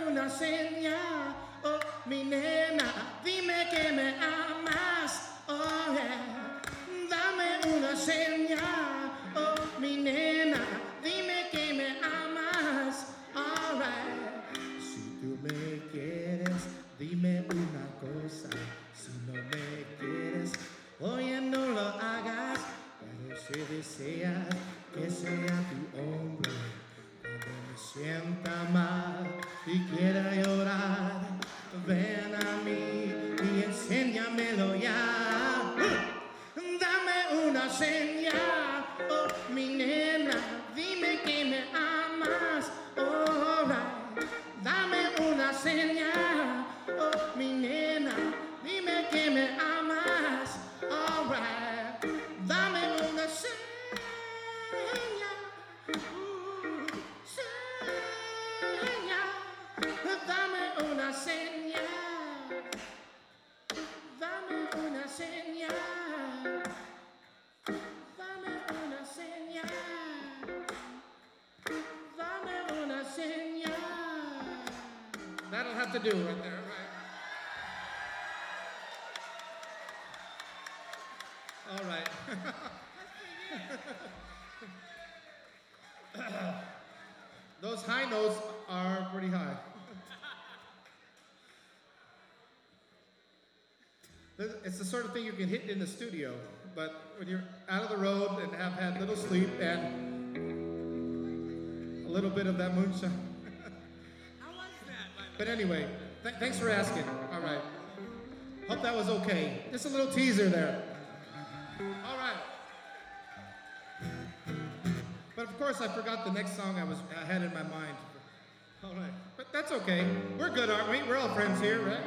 una señal, oh mi nena, dime que me amas, oh yeah. Dame una señal, oh mi nena, dime que me amas, alright. Si tú me quieres, dime una cosa. Si no me quieres, oye, no lo hagas. Pero si deseas que sea tu hombre, cuando me sienta mal y quiera llorar, ven a mí y enséñamelo ya. Dame una señal, oh mi nena, dime que me amas, oh right. Dame una señal, oh mi nena, dime que me amas, all right. Dame una señal, señal, dame una señal, dame una señal, dame una señal, dame una señal. That'll have to do right there, right? All right. Those high notes are pretty high. It's the sort of thing you can hit in the studio, but when you're out of the road and have had little sleep and a little bit of that moonshine. How was that? But anyway, thanks for asking. All right. Hope that was okay. Just a little teaser there. All right. But of course, I forgot the next song I had in my mind. All right. But that's okay. We're good, aren't we? We're all friends here, right?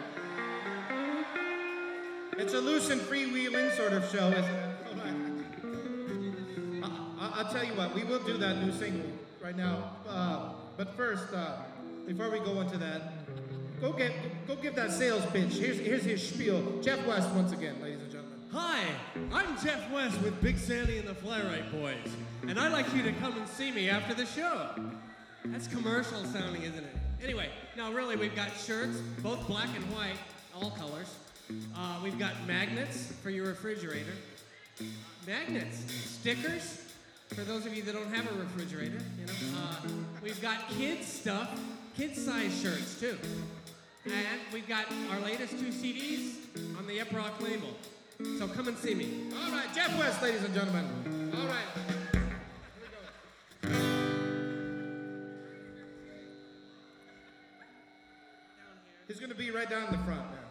It's a loose and freewheeling sort of show, isn't it? All right. I'll tell you what, we will do that new single right now. But first, before we go into that, go give that sales pitch. Here's his spiel. Jeff West once again, ladies and gentlemen. Hi, I'm Jeff West with Big Sandy and the Fly-Right Boys, and I'd like you to come and see me after the show. That's commercial sounding, isn't it? Anyway, no, really, we've got shirts, both black and white, all colors. We've got magnets for your refrigerator. Magnets, stickers for those of you that don't have a refrigerator. You know, we've got kids stuff, kids-size shirts too, and we've got our latest 2 CDs on the Eprock label. So come and see me. All right, Jeff West, ladies and gentlemen. All right. Here we go. He's going to be right down in the front now.